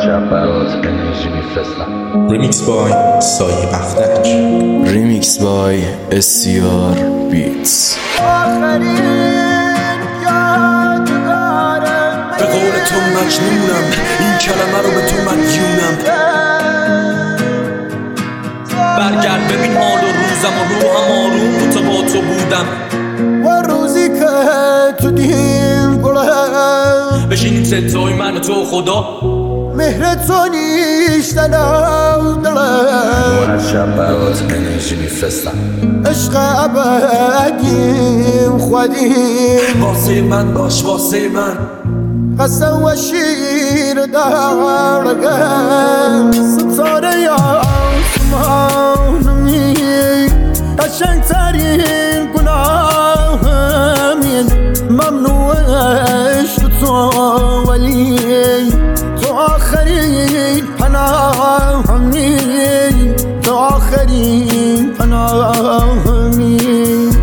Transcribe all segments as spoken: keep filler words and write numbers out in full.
شب برات انرژی میفرستم. ریمیکس بای سایه بختک. ریمیکس بای اسیار بیتس. به قول تو مجنونم، این کلمه رو به تو مدیونم. برگرد ببین حال و روزم و روحم آروم بود تا با تو بودم. و روزی که تو دیم گلم بشینیم ستای من و تو خدا، مهر تو نیشتنم دلم. هر شب برات انرژی میفرستم. عشق ابدیم خودیم، واسه من باش واسه من. قسم و شیر دارگم ستاره آسمانمی، قشنگترین گناهمین ممنوعش تو ولی تو آخرین پناهمی، تو آخرین پناهمی.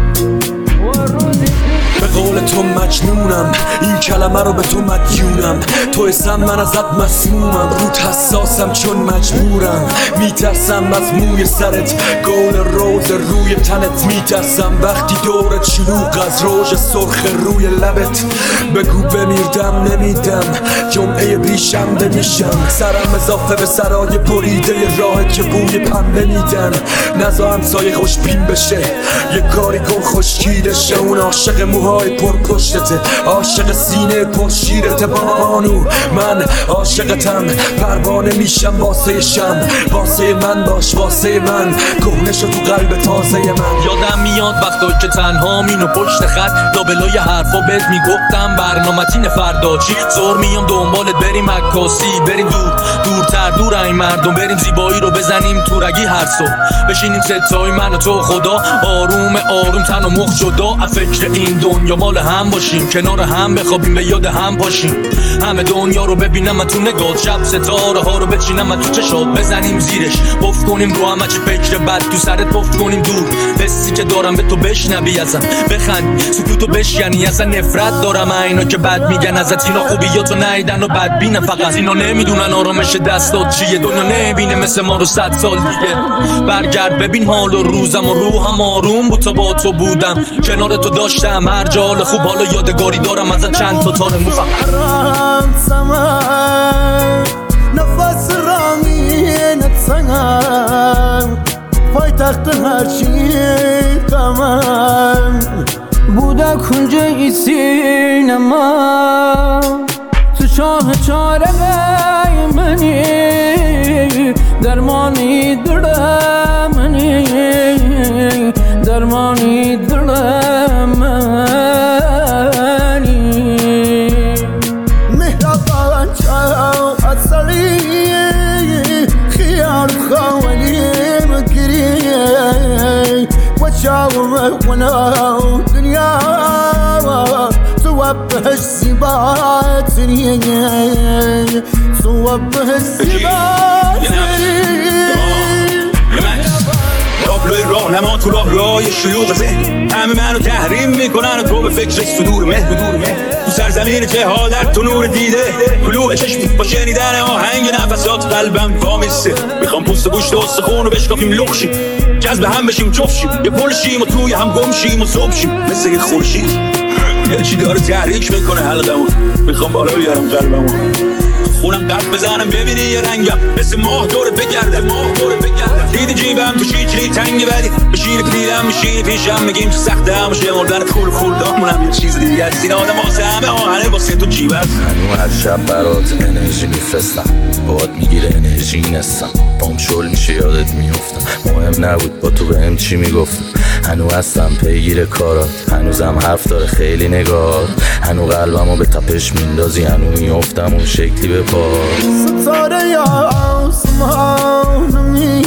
به قول تو مجنونم، این کلمه رو به تو مدیونم. تو اسم من ازت مسمومم، روت حساسم چون مجبورم. میترسم از موی سرت، گل روز روی تنت. میترسم وقتی دورت شلوغ از روژ سرخ روی لبت. بگو بمیردم نمیدم، جمعه بیشنبه میشم. سرم اضافه به سرای بریده راه که بوی پنبه میدن. نزا همسایه خوشبین بشه، یه کاری کن خوشگیرشه. اون عاشق موهای پر پشتته، عاشق سینه پر شیرته بانو. من عاشقتم، پروانه میشم واسه شم. واسه من باش واسه من، کهنه شو تو قلب تازه من. یادم میاد وقتایی که تنها مینو پشت خط لابلای حرفا بهت میگفتم برنامه‌تین فردا چی. زور میام دنبالت بریم عکاسی، بریم دور دورتر دور این مردم. بریم زیبایی رو بزنیم تو رگی هر صبح. بشینیم ستای من و تو خدا، آروم آروم تن و مخ جدا. فکر این دنیا مال هم باشیم، کنار هم بخوابیم به یاد هم باشیم. همه دنیا رو ببینم من تو نگاه، شب ستاره ها رو بچینم من تو چشات. بزنیم زیرش پفت کنیم رو همه چی فکر بد تو سرت پفت کنیم دور. حسی که دارم به تو بشنوی ازم، بخند سکوتو بشکنی. اصلا نفرت دارم اینا که بد میگن ازت. اینا خوبیاتو نیدن و بد بینن، فقط اینا نمیدونن آرامش دستات چیه. دنیا نمیبینه مثل ما رو صد سال دیگه. برگرد ببین حال و روزم و روحم آروم بود تا با تو بودم. کنار تو داشتم هر جا حال خوب، حالا یادگاری دارم ازت چند تا تار مو. حرام سمن نفس رامین سنگم، پای تخت هرچی کمم بوده کنجه سینما. تو شاه چاره منی، درمانی دلم منی، درمانی دلم منی. مهربان چاو اصلی خیار خوالي مكري وشاو مهونا دنيا صوبه السبات سري صوبه السبات سري. تابلوی راهنما تو راه راه شلوغ ذهن، همه منو تحریم میکنن و تو به فکرش صدور مه تو سرزمین جهالت تو نور دیده. طلوع چشم با شنیدن آهنگ نفسات قلبم وامیسته. میخوام پوست و گوشت و استخون رو بشکافیم لخشیم، جذب هم بشیم چف شیم، یه پل شیم و توی هم گم شیم و صبح شیم مثل یه خورشید. یه چی داره تحریک میکنه حلقمو، میخوام بالا بیارم قلبمو. خونم قد بزنم ببینی یه رنگم مثل ماه دور بگرده، ماه دور بگرده. دیدی جیبم تو شیچلی تنگی بدی، بشینی پیلم میشینی پیشم میگیم تو سخته هم باشه مردنت خول خول دامونم یه چیز دیگه است. این آدم واسه همه آهنه واسه تو جیب است. هنو هر شب برات انرژی میفرستم. باد میگیره انرژی نستم، بام شل میشه یادت میفتم. مهم نبود با تو بهم چی میگفتم. هنو هستم پیگیر کارات، هنوزم حرف داره خیلی نگاهات. هنو قلبمو به تپش میندازی، هنو میفتم اون شکلی به پا. ستاره آسمانمی،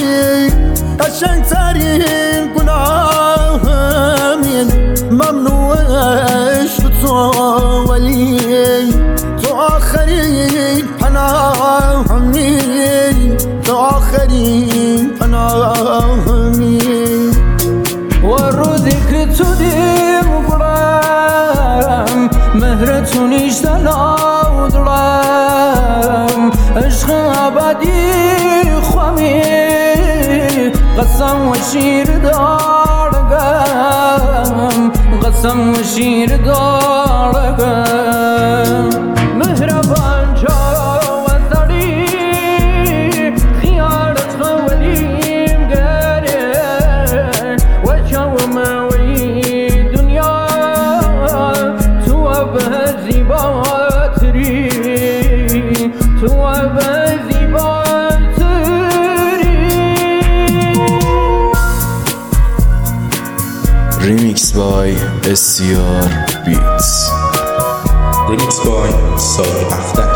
قشنگترین گناهمین ممنوعش تو ولی تو آخرین پناهمی، تو آخرین پناهمی. و روزی که تو دیم گلم، مهر تو نیشتن آدلم. عشق لبدی خمی قسم و شیر دارگم قسم و شیر دارگم مهربان جا و زری خیالت خولیم گره و چوموی دنیا تو به زیباتری تو به Remix by S C R Beats. Remix by سایه بختک.